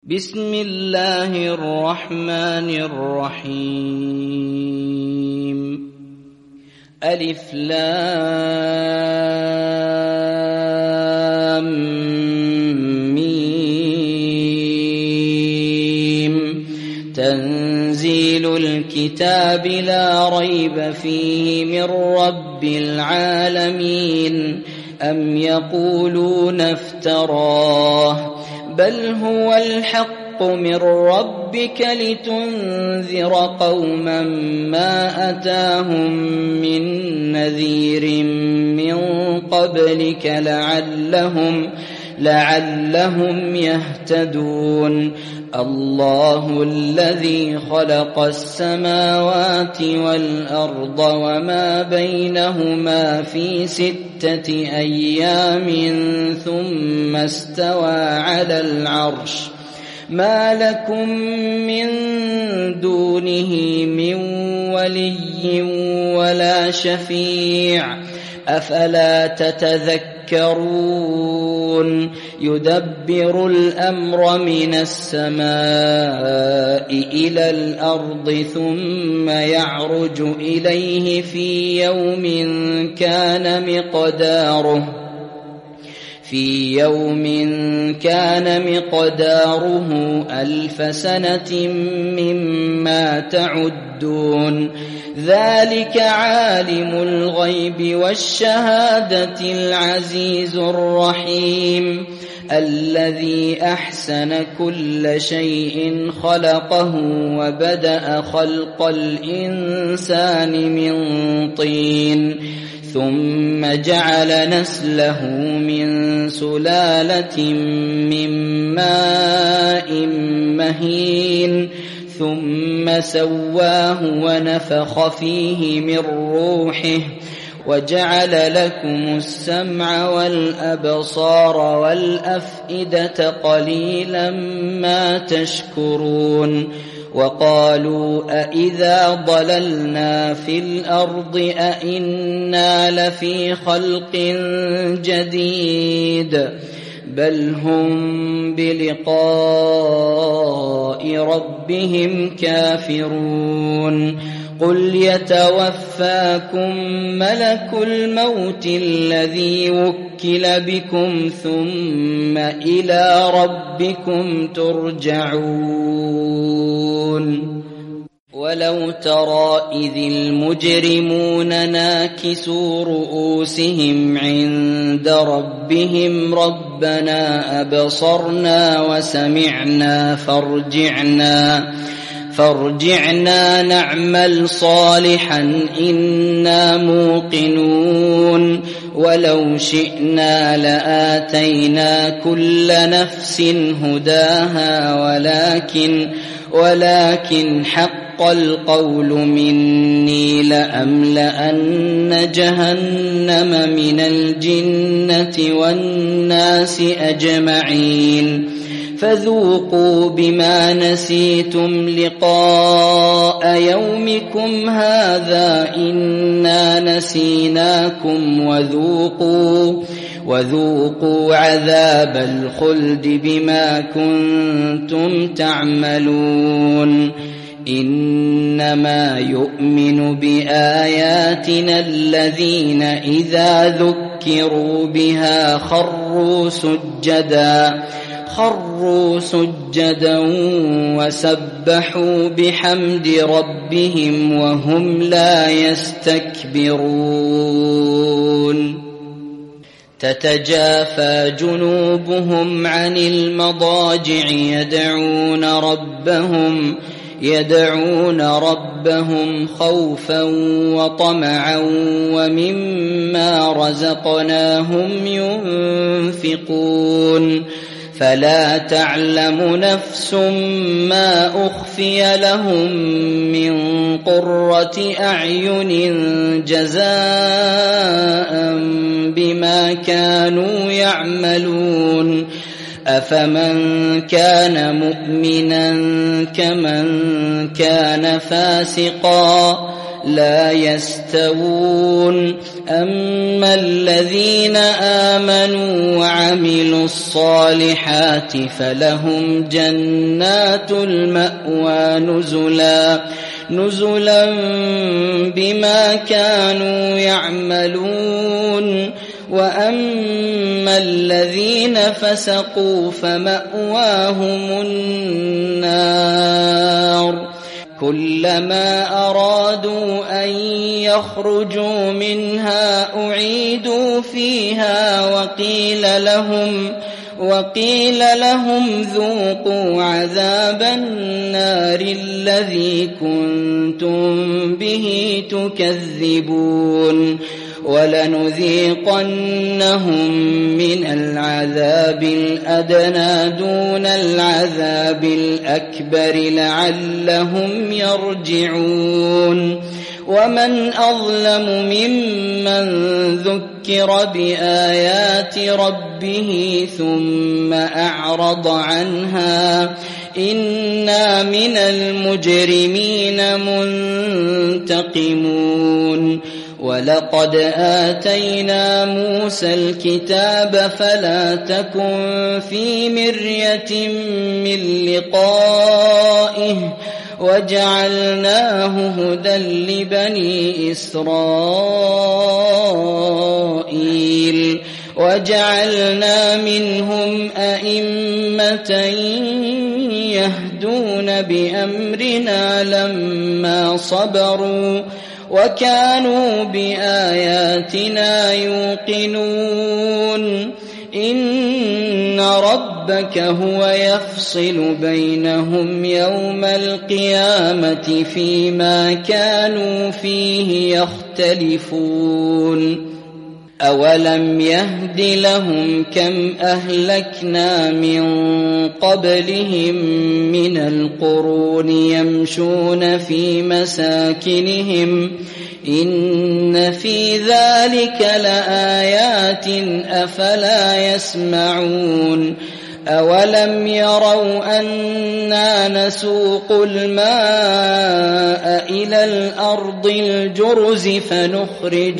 بسم الله الرحمن الرحيم. ألف لام ميم. تنزيل الكتاب لا ريب فيه من رب العالمين. أم يقولون افتراه بل هو الحق من ربك لتنذر قوما ما أتاهم من نذير من قبلك لعلهم يهتدون. الله الذي خلق السماوات والأرض وما بينهما في 6 أيام ثم استوى على العرش. ما لكم من دونه من ولي ولا شفيع أفلا تتذكرون. يدبر الأمر من السماء إلى الأرض ثم يعرج إليه في يوم كان مقداره 1000 سنة مما تعدون. ذلك عالم الغيب والشهادة العزيز الرحيم. الذي أحسن كل شيء خلقه وبدأ خلق الإنسان من طين ثم جعل نسله من سلالة من ماء مهين ثم سواه ونفخ فيه من روحه وجعل لكم السمع والأبصار والأفئدة قليلا ما تشكرون. وقالوا أإذا ضللنا في الأرض أإنا لفي خلق جديد بل هم بلقاء ربهم كافرون. قل يتوفاكم ملك الموت الذي وكل بكم ثم إلى ربكم ترجعون. ولو ترى إذ المجرمون ناكسوا رؤوسهم عند ربهم ربنا أبصرنا وسمعنا فارجعنا نعمل صالحا إنا موقنون. ولو شئنا لآتينا كل نفس هداها ولكن حق القول مني لأملأن جهنم من الجنة والناس أجمعين. فذوقوا بما نسيتم لقاء يومكم هذا إنا نسيناكم وذوقوا عذاب الخلد بما كنتم تعملون. إنما يؤمن بآياتنا الذين إذا ذكروا بها خروا سجدا وسبحوا بحمد ربهم وهم لا يستكبرون. تتجافى جنوبهم عن المضاجع يدعون ربهم خوفا وطمعا ومما رزقناهم ينفقون. فلا تعلم نفس ما أخفي لهم من قرة أعين جزاء بما كانوا يعملون. أفمن كان مؤمنا كمن كان فاسقا لا يستوون أما الذين آمنوا وعملوا الصالحات فلهم جنات المأوى نزلا بما كانوا يعملون وأما الذين فسقوا فمأواهم النار كلما أرادوا أن يخرجوا منها أعيدوا فيها وقيل لهم ذوقوا عذاب النار الذي كنتم به تكذبون ولنذيقنهم من العذاب الأدنى دون العذاب الأكبر لعلهم يرجعون ومن أظلم ممن ذكر بآيات ربه ثم أعرض عنها إنا من المجرمين منتقمون ولقد آتينا موسى الكتاب فلا تكن في مرية من لقائه وجعلناه هدى لبني إسرائيل وجعلنا منهم أئمة يهدون بأمرنا لما صبروا وكانوا بآياتنا يوقنون إن ربك هو يفصل بينهم يوم القيامة فيما كانوا فيه يختلفون أولم يهد لهم كم أهلكنا من قبلهم من القرون يمشون في مساكنهم إن في ذلك لآيات أفلا يسمعون أولم يروا أنا نسوق الماء إلى الأرض الجرز فنخرج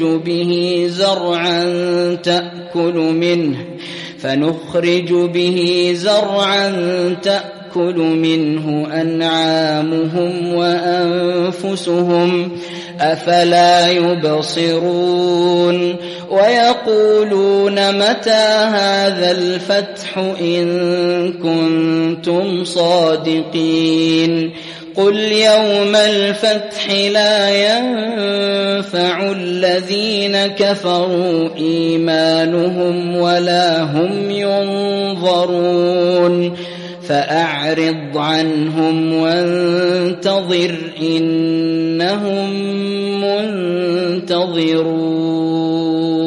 به زرعا تأكل منه أنعامهم وأنفسهم أفلا يبصرون ويقولون متى هذا الفتح إن كنتم صادقين قل يوم الفتح لا ينفع الذين كفروا إيمانهم ولا هم ينظرون فأعرض عنهم وانتظر إنهم منتظرون